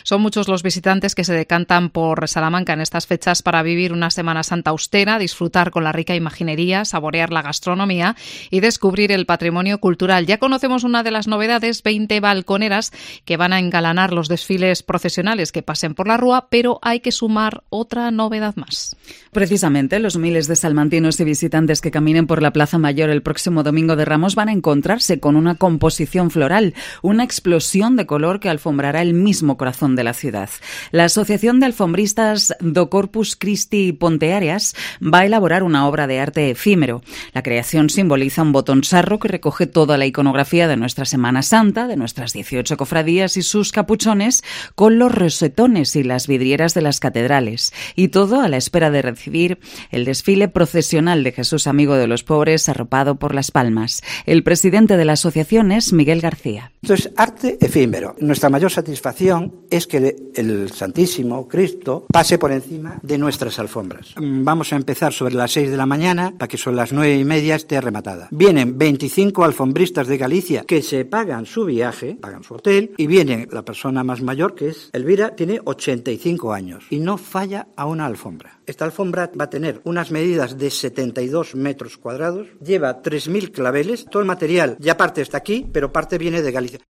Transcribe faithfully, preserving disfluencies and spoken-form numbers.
Son muchos los visitantes que se decantan por Salamanca en estas fechas para vivir una Semana Santa austera, disfrutar con la rica imaginería, saborear la gastronomía y descubrir el patrimonio cultural. Ya conocemos una de las novedades, veinte balconeras que van a engalanar los desfiles procesionales que pasen por la Rúa, pero hay que sumar otra novedad más. Precisamente, los miles de salmantinos y visitantes que caminen por la Plaza Mayor el próximo Domingo de Ramos van a encontrarse con una composición floral, una explosión de color que alfombrará el mismo corazón de la ciudad. La Asociación de Alfombristas do Corpus Christi Ponteareas va a elaborar una obra de arte efímero. La creación simboliza un botón sarro que recoge toda la iconografía de nuestra Semana Santa, de nuestras dieciocho cofradías y sus capuchones, con los rosetones y las vidrieras de las catedrales. Y todo a la espera de recibir el desfile procesional de Jesús Amigo de los Pobres, arropado por las palmas. El presidente de la asociación es Miguel García. Esto es arte efímero. Nuestra mayor satisfacción es que el Santísimo Cristo pase por encima de nuestras alfombras. Vamos a empezar sobre las seis de la mañana para que sobre las nueve y media esté rematada. Vienen veinticinco alfombristas de Galicia que se pagan su viaje, pagan su hotel, y viene la persona más mayor, que es Elvira, tiene ochenta y cinco años y no falla a una alfombra. Esta alfombra va a tener unas medidas de setenta y dos metros cuadrados, lleva tres mil claveles, todo el material ya parte está aquí, pero parte viene de Galicia.